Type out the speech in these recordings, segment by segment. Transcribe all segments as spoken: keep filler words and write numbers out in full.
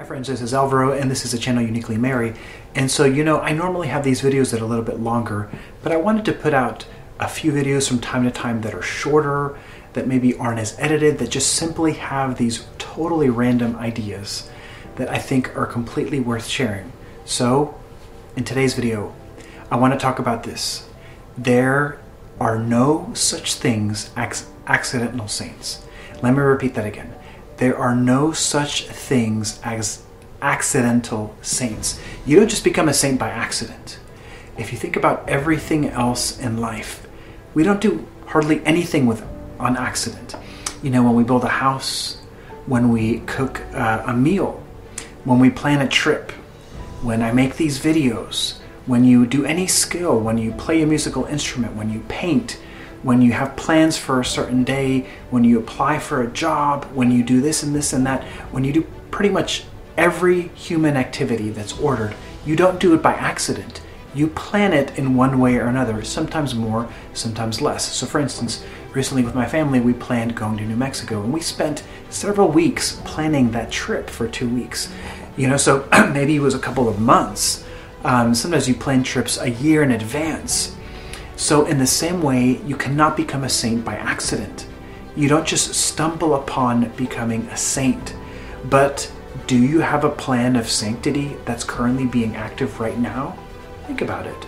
Hi friends, this is Alvaro and this is the channel Uniquely Mary. And so, you know, I normally have these videos that are a little bit longer, but I wanted to put out a few videos from time to time that are shorter, that maybe aren't as edited, that just simply have these totally random ideas that I think are completely worth sharing. So, in today's video, I want to talk about this. There are no such things as accidental saints. Let me repeat that again. There are no such things as accidental saints. You don't just become a saint by accident. If you think about everything else in life, we don't do hardly anything with on accident. You know, when we build a house, when we cook uh, a meal, when we plan a trip, when I make these videos, when you do any skill, when you play a musical instrument, when you paint, when you have plans for a certain day, when you apply for a job, when you do this and this and that, when you do pretty much every human activity that's ordered, you don't do it by accident. You plan it in one way or another, sometimes more, sometimes less. So for instance, recently with my family, we planned going to New Mexico and we spent several weeks planning that trip for two weeks. You know, so maybe it was a couple of months. Um, sometimes you plan trips a year in advance. So in the same way, you cannot become a saint by accident. You don't just stumble upon becoming a saint. But do you have a plan of sanctity that's currently being active right now? Think about it.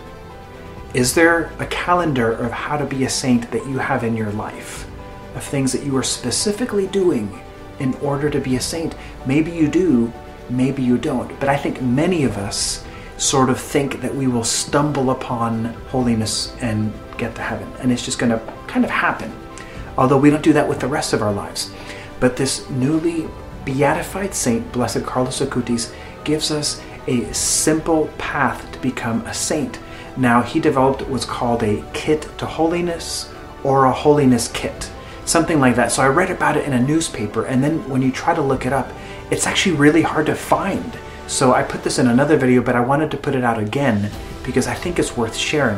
Is there a calendar of how to be a saint that you have in your life? Of things that you are specifically doing in order to be a saint? Maybe you do, maybe you don't. But I think many of us sort of think that we will stumble upon holiness and get to heaven. And it's just going to kind of happen. Although we don't do that with the rest of our lives. But this newly beatified saint, Blessed Carlos Acutis, gives us a simple path to become a saint. Now, he developed what's called a kit to holiness or a holiness kit. Something like that. So I read about it in a newspaper, and then when you try to look it up, it's actually really hard to find. So I put this in another video, but I wanted to put it out again because I think it's worth sharing.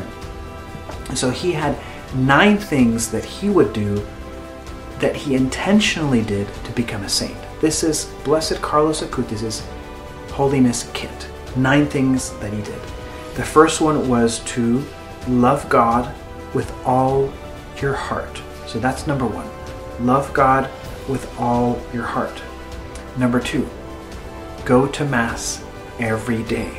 So he had nine things that he would do that he intentionally did to become a saint. This is Blessed Carlos Acutis' Holiness Kit. Nine things that he did. The first one was to love God with all your heart. So that's number one. Love God with all your heart. Number two, go to Mass every day.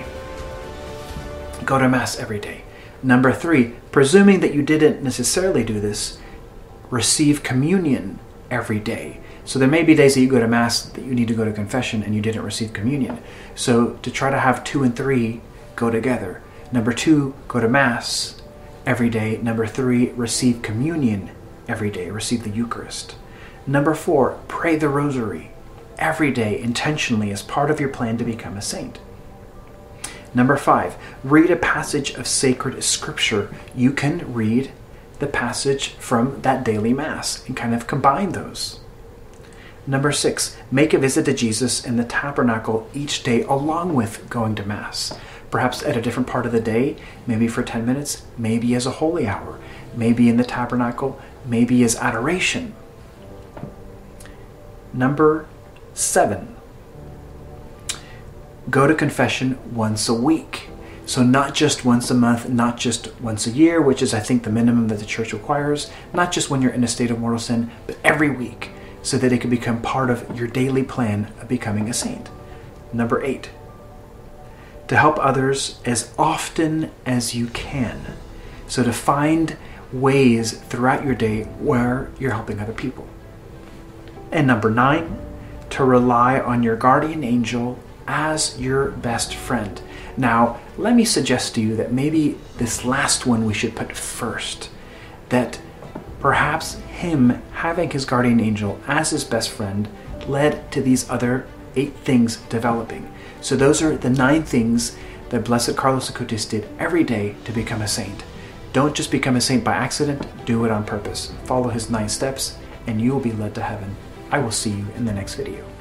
Go to Mass every day. Number three, presuming that you didn't necessarily do this, receive communion every day. So there may be days that you go to Mass that you need to go to confession and you didn't receive communion. So to try to have two and three go together. Number two, go to Mass every day. Number three, receive communion every day. Receive the Eucharist. Number four, pray the Rosary every day intentionally as part of your plan to become a saint. Number five, read a passage of sacred scripture. You can read the passage from that daily Mass and kind of combine those. Number six, make a visit to Jesus in the tabernacle each day along with going to Mass. Perhaps at a different part of the day, maybe for ten minutes, maybe as a holy hour, maybe in the tabernacle, maybe as adoration. Number seven, go to confession once a week. So not just once a month, not just once a year, which is I think the minimum that the church requires, not just when you're in a state of mortal sin, but every week, so that it can become part of your daily plan of becoming a saint. Number eight, to help others as often as you can. So to find ways throughout your day where you're helping other people. And number nine, to rely on your guardian angel as your best friend. Now, let me suggest to you that maybe this last one we should put first. That perhaps him having his guardian angel as his best friend led to these other eight things developing. So those are the nine things that Blessed Carlos Acutis did every day to become a saint. Don't just become a saint by accident, do it on purpose. Follow his nine steps and you will be led to heaven. I will see you in the next video.